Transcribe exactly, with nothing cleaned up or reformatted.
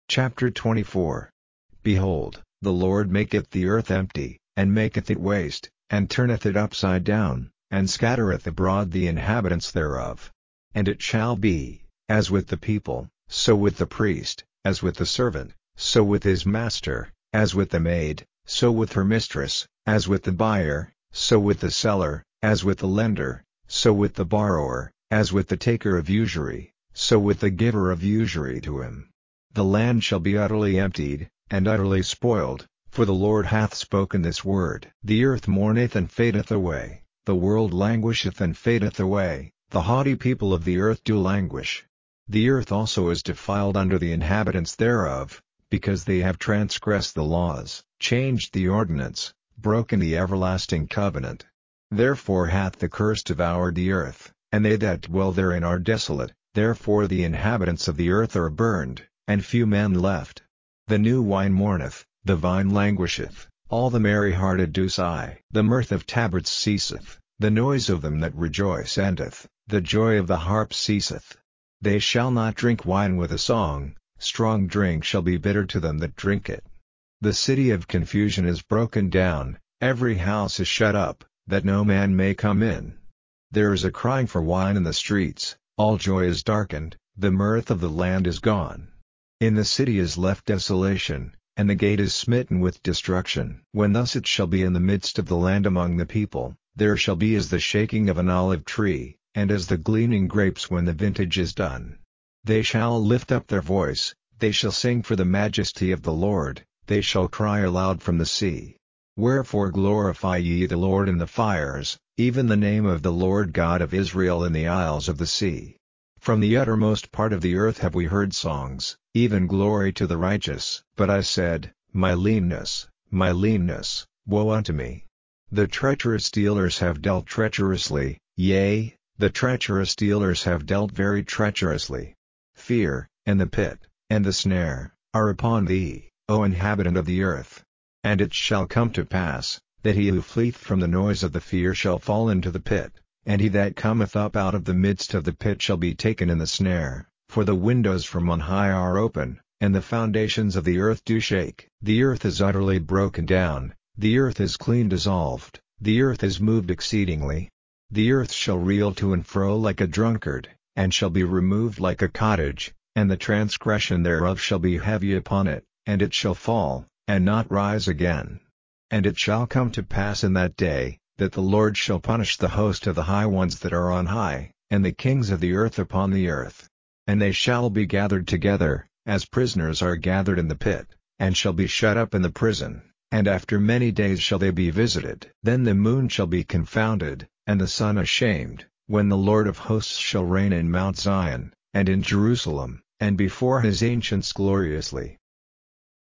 Chapter twenty-four. Behold, the Lord maketh the earth empty, and maketh it waste, and turneth it upside down, and scattereth abroad the inhabitants thereof. And it shall be, as with the people, so with the priest, as with the servant, so with his master, as with the maid, so with her mistress, as with the buyer, so with the seller, as with the lender, so with the borrower, as with the taker of usury, so with the giver of usury to him. The land shall be utterly emptied, and utterly spoiled, for the Lord hath spoken this word. The earth mourneth and fadeth away, the world languisheth and fadeth away, the haughty people of the earth do languish. The earth also is defiled under the inhabitants thereof, because they have transgressed the laws, changed the ordinance, broken the everlasting covenant. Therefore hath the curse devoured the earth, and they that dwell therein are desolate, therefore the inhabitants of the earth are burned, and few men left. The new wine mourneth, the vine languisheth, all the merry-hearted do sigh. The mirth of tabrets ceaseth, the noise of them that rejoice endeth, the joy of the harp ceaseth. They shall not drink wine with a song, strong drink shall be bitter to them that drink it. The city of confusion is broken down, every house is shut up, that no man may come in. There is a crying for wine in the streets, all joy is darkened, the mirth of the land is gone. In the city is left desolation, and the gate is smitten with destruction. When thus it shall be in the midst of the land among the people, there shall be as the shaking of an olive tree, and as the gleaning grapes when the vintage is done. They shall lift up their voice, they shall sing for the majesty of the Lord, they shall cry aloud from the sea. Wherefore glorify ye the Lord in the fires, even the name of the Lord God of Israel in the isles of the sea. From the uttermost part of the earth have we heard songs, even glory to the righteous. But I said, My leanness, my leanness, woe unto me! The treacherous dealers have dealt treacherously, yea, the treacherous dealers have dealt very treacherously. Fear, and the pit, and the snare, are upon thee, O inhabitant of the earth. And it shall come to pass, that he who fleeth from the noise of the fear shall fall into the pit, and he that cometh up out of the midst of the pit shall be taken in the snare, for the windows from on high are open, and the foundations of the earth do shake. The earth is utterly broken down, the earth is clean dissolved, the earth is moved exceedingly. The earth shall reel to and fro like a drunkard, and shall be removed like a cottage, and the transgression thereof shall be heavy upon it, and it shall fall, and not rise again. And it shall come to pass in that day, that the Lord shall punish the host of the high ones that are on high, and the kings of the earth upon the earth. And they shall be gathered together, as prisoners are gathered in the pit, and shall be shut up in the prison, and after many days shall they be visited. Then the moon shall be confounded, and the sun ashamed, when the Lord of hosts shall reign in Mount Zion, and in Jerusalem, and before his ancients gloriously.